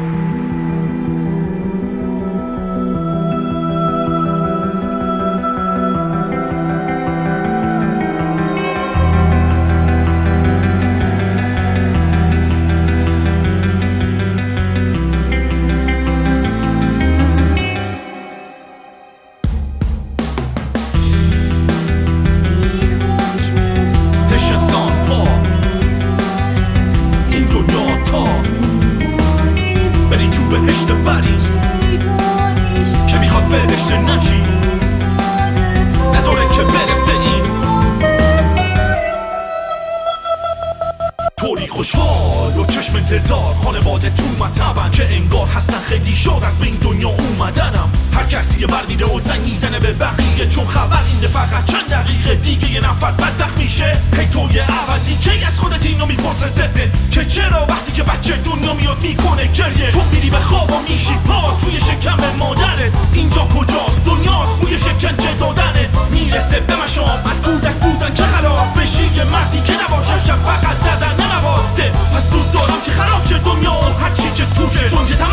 که میخواد فرشته نشی نذاره که برسه این طوری خوشحال و چشم انتظار خانواده تو مطبن که انگار هستن خیلی شاد از این دنیا اومدنم هر کسی یه بر میره و زنگ میزنه به بقیه چون خبر اینه فقط چند دقیقه دیگه یه نفر بدبخت میشه هی توی عوضی کی از خودت اینو میپرسه ذهنت که چرا وقتی که بچه دنیا میاد میکنه گریه چون میری به خواب و میشی پا توی شکم مادرت اینجا کجاست دنیاست بوی شکنجه دادنت میرسه به مشام از کودک بودن که خلاف بشی یه مردی که نباشه شب فقط زدن نمواده پس تو سالم که خراب شه دنیا و هرچی که توشه چون که